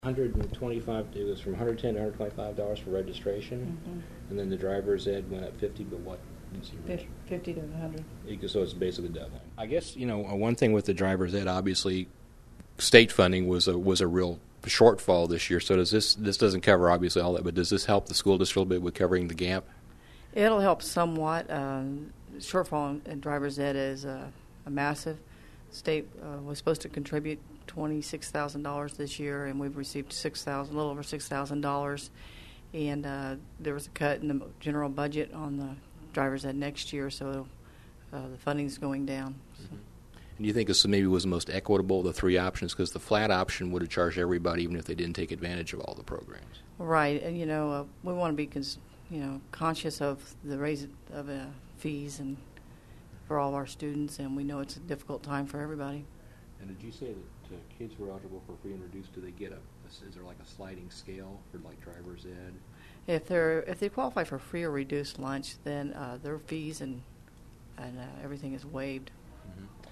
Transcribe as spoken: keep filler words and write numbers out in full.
one hundred twenty-five, it was from one hundred ten to one hundred twenty-five dollars for registration, Mm-hmm. and then the driver's ed went up fifty, but what? Let's see, Fif- fifty to a hundred. It- So it's basically doubling. I guess, you know, uh, one thing with the driver's ed, obviously, state funding was a was a real shortfall this year. So does this this doesn't cover obviously all that, but does this help the school district a little bit with covering the gap? It'll help somewhat. Um, shortfall in driver's ed is uh, a massive. State uh, was supposed to contribute twenty-six thousand dollars this year, and we've received six thousand, a little over six thousand dollars. And uh, there was a cut in the general budget on the driver's ed next year, so uh, the funding's going down. So. Mm-hmm. And do you think this maybe was the most equitable of the three options? Because the flat option would have charged everybody, even if they didn't take advantage of all the programs. Right, and you know uh, we want to be cons- you know conscious of the raise of uh, fees and for all of our students, and we know it's a difficult time for everybody. And did you say that uh, kids who are eligible for free and reduced, do they get a, is there like a sliding scale for like driver's ed? If they're if they qualify for free or reduced lunch, then uh, their fees and and uh, everything is waived. Mm-hmm.